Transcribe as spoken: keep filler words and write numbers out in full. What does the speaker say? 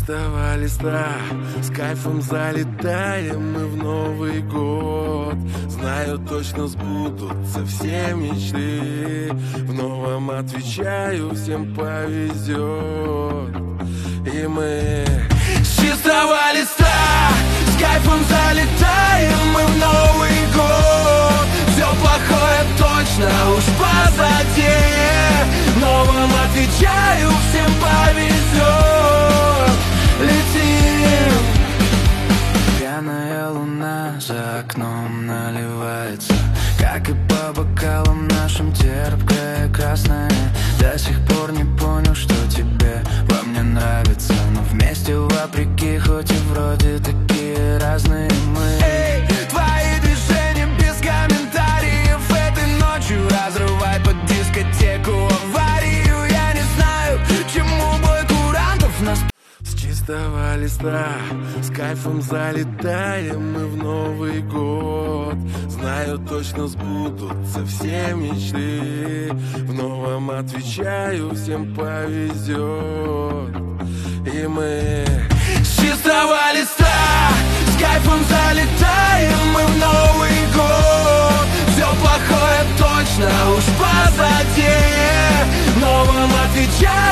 чистого листа с кайфом залетаем мы в Новый год. Знаю, точно сбудутся все мечты. В новом отвечаю, всем повезет. И мы с чистого листа с кайфом залетаем мы в Новый год. Все плохое точно уж позади. Новым отвечаю, всем повезет. Летим. Пьяная луна за окном наливается, как и по бокалам нашим терпкая красная. До сих пор не понял, что тебе во мне нравится, но вместе вопреки, хоть и вроде такие разные мы. Эй, твои движения без комментариев этой ночью разрывай под дискотеку аварию. Я не знаю, чему бой курантов нас. С чистого листа с кайфом залетаем мы в Новый год. Знаю, точно сбудутся все мечты. В новом отвечаю, всем повезет. И мы с чистого листа с кайфом залетаем мы в Новый год. Все плохое точно уж позади. Новым отвечаю,